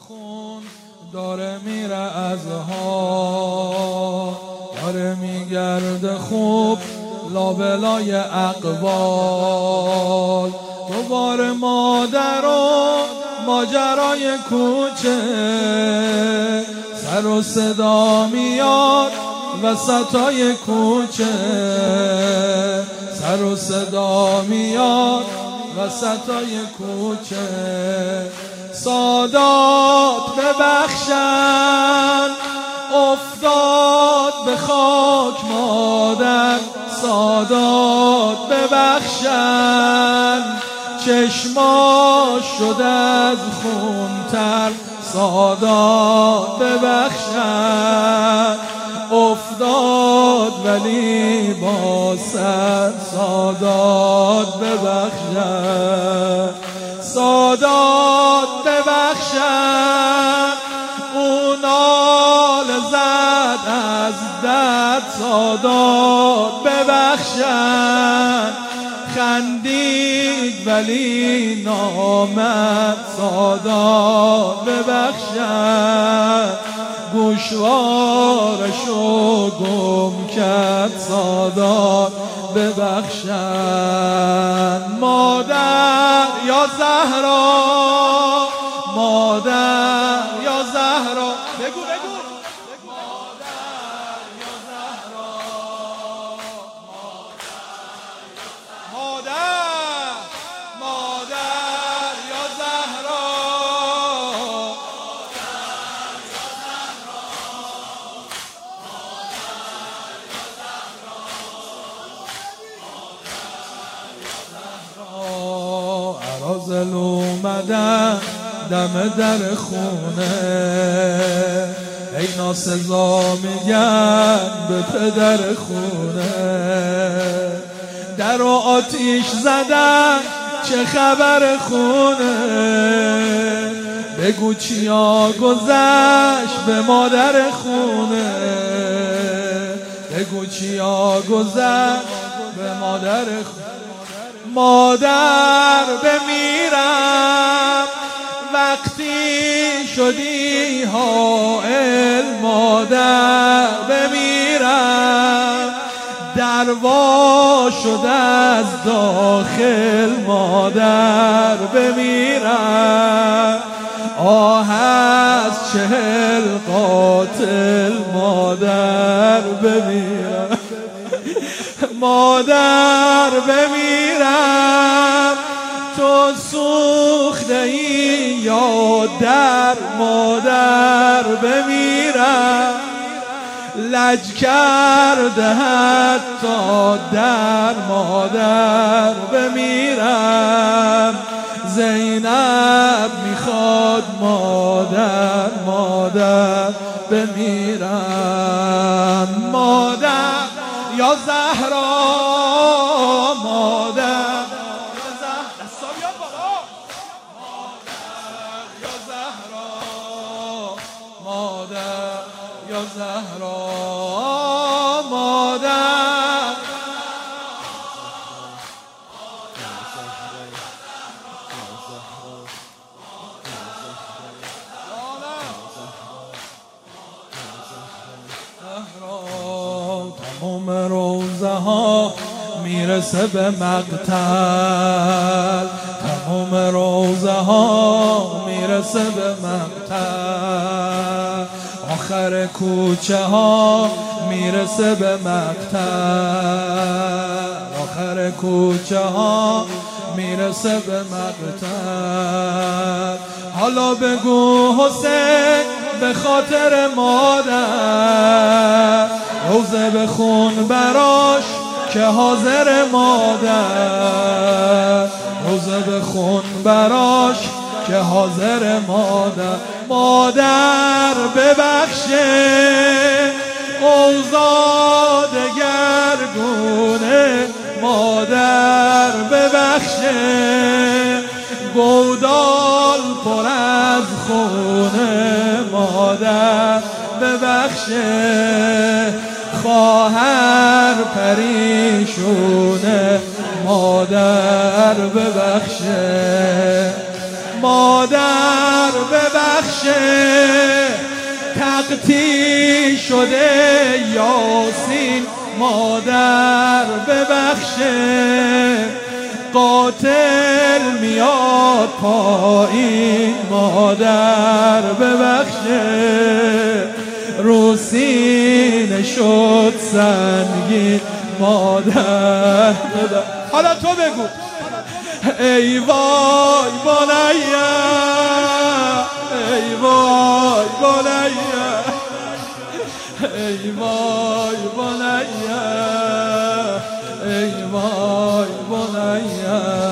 خون داره میره از ها، داره میگرده خوب لابلای اقبال. دوباره مادر و ماجرای کوچه، سر و صدا میاد وسطای کوچه، سر و صدا میاد وسطای کوچه. سادات ببخشن افتاد به خاک مادر، سادات ببخشن چشماش شد از خونتر، سادات ببخشن افتاد ولی با سر، سادات ببخشن، سادات ببخشن اون نال زد از درد، سادات ببخشن خندید ولی نامد، سادات ببخشن گوشوارشو گم کرد، سادات ببخشن. مادر یا زهرا، مادر یا زهرا، بگو بگو مادر یا زهرا، مادر، مادر یا زهرا، عرازل اومدن دم در خونه، ای ناسزا میگن به پدر خونه. در و آتیش زدن چه خبر خونه، بگو چیا گذشت به مادر خونه، بگو چیا گذشت به مادر خونه. مادر بمیرم وقتی شدی حائل، مادر بمیرم دروا شد از داخل، مادر بمیرم آه از 40 قاتل، مادر بمیرم، مادر بمیرم تو سوخته ای یا در، مادر بمیرم لج کرده حتی در، مادر بمیرم زینب میخواد مادر، مادر بمیرم. مادر یا زهرا، مادر یا زهرا، دستا بیاد بالا، مادر یا زهرا، مادر یا زهرا، مادر تمام روزه ها میرسه به مقتل، تمام روزه ها میرسه به مقتل، آخر کوچه ها میرسه به مقتل، آخر کوچه ها میرسه به مقتل. حالا بگو حسین به خاطر مادر روزه بخون براش که حاضر، مادر روزه بخون براش که حاضر، مادر. مادر ببخشه اوضاع دگرگونه، مادر ببخشه گودال پر از خونه، مادر ببخشه خواهر پریشونه، مادر ببخشه مادر ببخشه تقطیع شده یاسین، مادر ببخشه قاتل میاد پایین، مادر ببخشه رو سینه شد سنگین، مادر ببخشه. حالا تو بگو ای وای بنیه، ای وای بنیه، ای وای بنیه، ای وای بنیه.